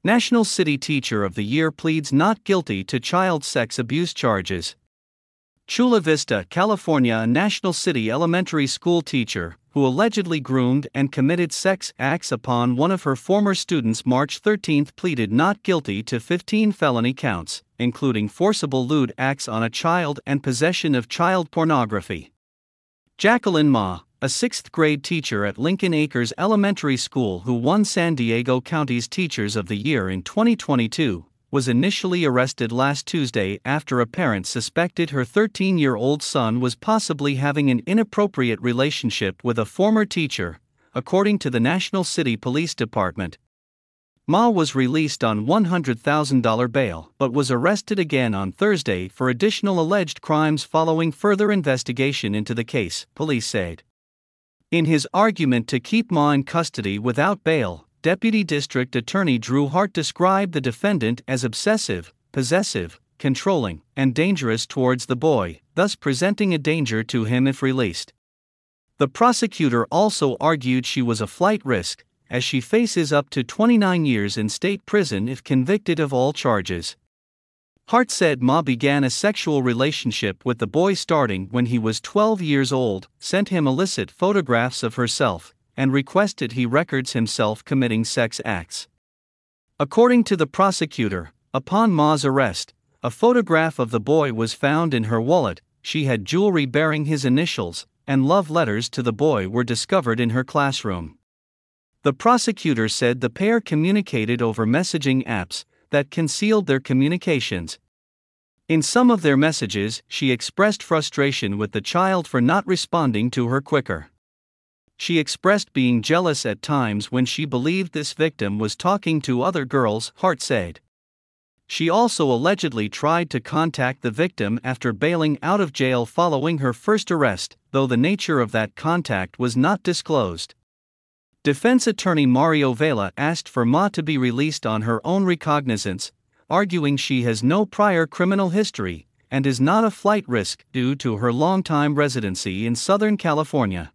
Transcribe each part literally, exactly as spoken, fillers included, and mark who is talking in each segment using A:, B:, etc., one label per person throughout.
A: National City Teacher of the Year pleads not guilty to child sex abuse charges. Chula Vista, California. A National City elementary school teacher, who allegedly groomed and committed sex acts upon one of her former students March thirteenth, pleaded not guilty to fifteen felony counts, including forcible lewd acts on a child and possession of child pornography. Jacqueline Ma, a sixth-grade teacher at Lincoln Acres Elementary School who won San Diego County's Teachers of the Year in twenty twenty-two, was initially arrested last Tuesday after a parent suspected her thirteen-year-old son was possibly having an inappropriate relationship with a former teacher, according to the National City Police Department. Ma was released on one hundred thousand dollars bail but was arrested again on Thursday for additional alleged crimes following further investigation into the case, police said. In his argument to keep Ma in custody without bail, Deputy District Attorney Drew Hart described the defendant as obsessive, possessive, controlling, and dangerous towards the boy, thus presenting a danger to him if released. The prosecutor also argued she was a flight risk, as she faces up to twenty-nine years in state prison if convicted of all charges. Hart said Ma began a sexual relationship with the boy starting when he was twelve years old, sent him illicit photographs of herself, and requested he records himself committing sex acts. According to the prosecutor, upon Ma's arrest, a photograph of the boy was found in her wallet. She had jewelry bearing his initials, and love letters to the boy were discovered in her classroom. The prosecutor said the pair communicated over messaging apps that concealed their communications. In some of their messages, she expressed frustration with the child for not responding to her quicker. She expressed being jealous at times when she believed this victim was talking to other girls, Hart said. She also allegedly tried to contact the victim after bailing out of jail following her first arrest, though the nature of that contact was not disclosed. Defense attorney Mario Vela asked for Ma to be released on her own recognizance, arguing she has no prior criminal history and is not a flight risk due to her longtime residency in Southern California.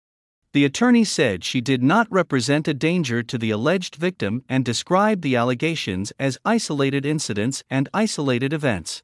A: The attorney said she did not represent a danger to the alleged victim and described the allegations as isolated incidents and isolated events.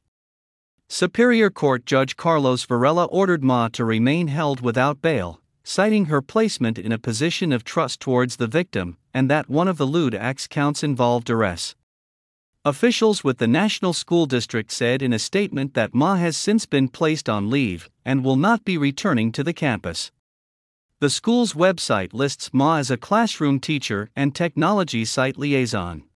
A: Superior Court Judge Carlos Varela ordered Ma to remain held without bail, citing her placement in a position of trust towards the victim, and that one of the lewd acts counts involved duress. Officials with the National School District said in a statement that Ma has since been placed on leave and will not be returning to the campus. The school's website lists Ma as a classroom teacher and technology site liaison.